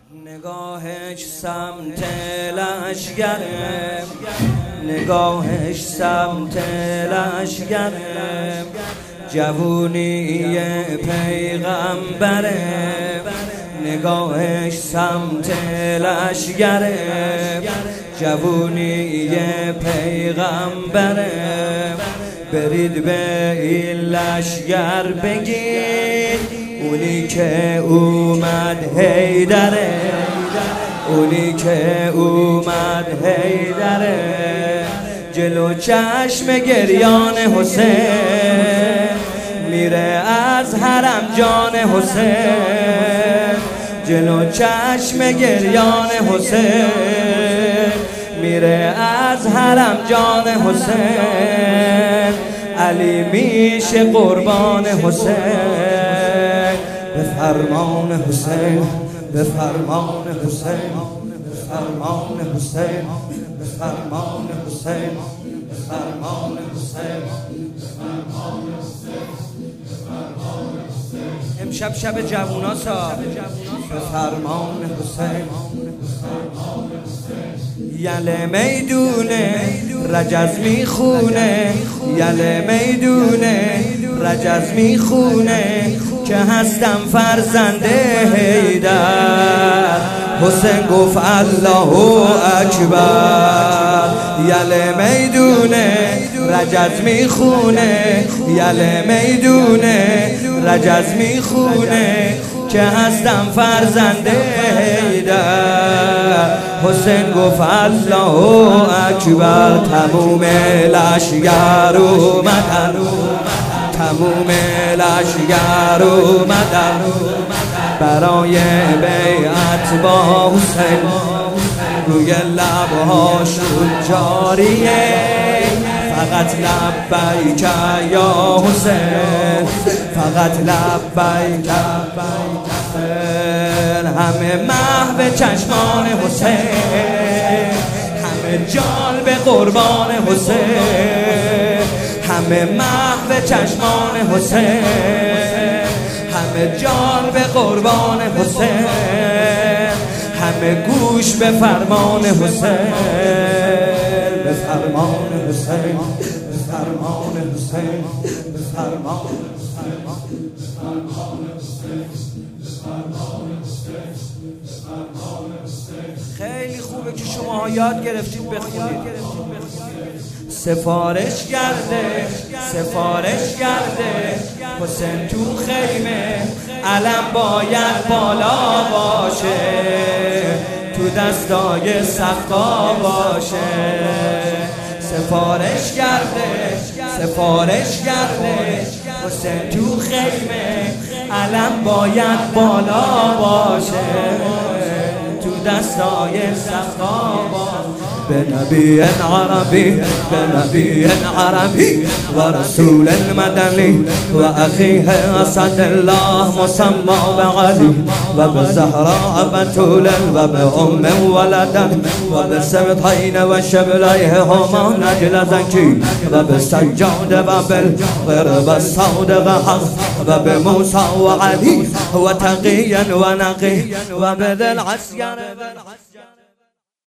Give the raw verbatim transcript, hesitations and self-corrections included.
نگاهش سمت لشگره، نگاهش سمت لشگره، جوونی پیغمبره. نگاهش سمت لشگره، جوونی پیغمبره. برید به این لشگر بگید اونی که اومد حیدره، اونی که اومد حیدره. جلو چشم گریان حسین میره از حرم جان حسین، جلو چشم گریان حسین میره از حرم جان حسین. علی میشه قربان حسین، به فرمان حسین، به فرمان حسین، به فرمان حسین، به فرمان حسین، به فرمان حسین. امشب شب جووناسا، به فرمان حسین. یله میدونه رجز میخونه، یله میدونه رجز میخونه که هستم فرزند حیدر. حسین گفت الله اکبر. یله میدونه رجز میخونه، یله میدونه رجز میخونه که هستم فرزند حیدر. حسین گفت الله اکبر. تموم لشگر اومدن، تموم لشگر اومدن برای بیعت با حسین. روی لبهاشون جاریه فقط لبیک یا حسین، فقط لبیک. همه محو چشمان حسین، همه جان به قربان حسین، همه محو چشمان حسین، همه جان به قربان حسین، همه گوش به فرمان حسین، به فرمان حسین، به فرمان حسین، به فرمان حسین. خیلی خوبه که شما یاد گرفتید بخونید. سفارش کرده، سفارش کرده حسین تو خیمه، علم باید بالا باشه، تو دستای سقا باشه. سفارش کرده، سفارش کرده حسین تو خیمه، علم باید بالا باشه، تو دستای سقا باشه. بنبي عربي، بنبي عربي ورسول مدني وأخيه أسد الله مسمى بعلي، وبزهراء بتول وبأم ولدا، وبالسبطين وشبليه هما نجل زكي، وبالسجاد وبالغرب الصادق حق، وبموسى وعلي وتقيا ونقي، وبذي العسكر